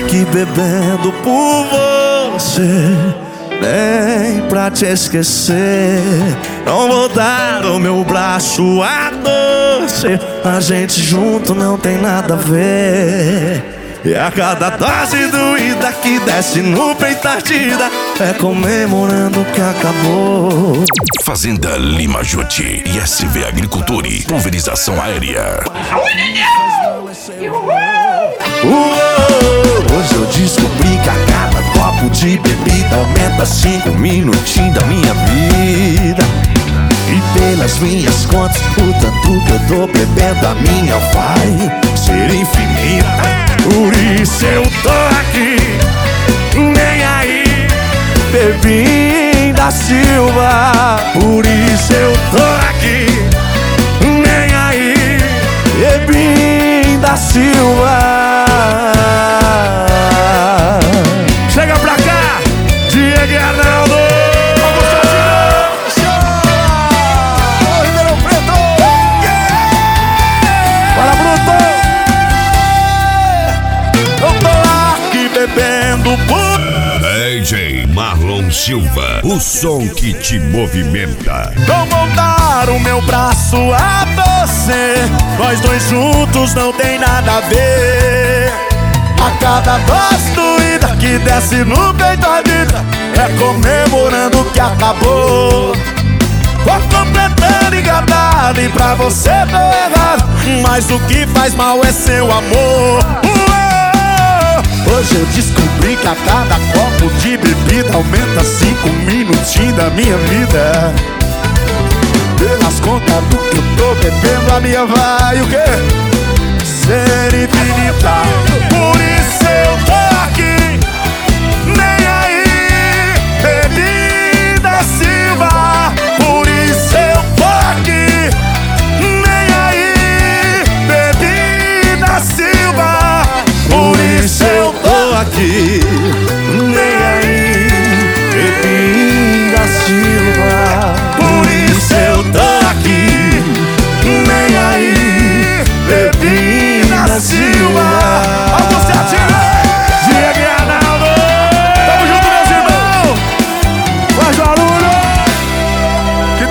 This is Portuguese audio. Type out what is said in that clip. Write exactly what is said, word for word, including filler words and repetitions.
aqui bebendo por você, nem pra te esquecer. Não vou dar o meu braço a torcer. A gente junto não tem nada a ver. E a cada dose doída que desce no peito ardida é comemorando que acabou. Fazenda Lima Juti e S V Agriculture. Pulverização aérea. Uou, hoje eu descobri que a cada copo de bebida aumenta cinco minutinhos da minha vida. E pelas minhas contas, o tanto que eu tô bebendo, a minha vai ser infinita. Por isso eu tô aqui, nem aí, Bebinho da Silva. Por isso eu tô aqui, nem aí, Bebinho da Silva. Chega pra cá, Diego e Arnaldo. Bebendo por D J Marlon Silva, o som que te movimenta. Não vou dar o meu braço a você, nós dois juntos não tem nada a ver. A cada dose doída que desce no peito a vida é comemorando que acabou. Vou completando enganado e pra você tô errado, mas o que faz mal é seu amor. Hoje eu descobri que a cada copo de bebida aumenta cinco minutinhos da minha vida. Pelas contas do que eu tô bebendo, a minha vai o quê? Ser infinita. Por isso eu tô aqui, nem aí, Bebinho da Silva. Por isso eu tô aqui, nem aí, Bebinho da Silva. Por isso eu tô aqui,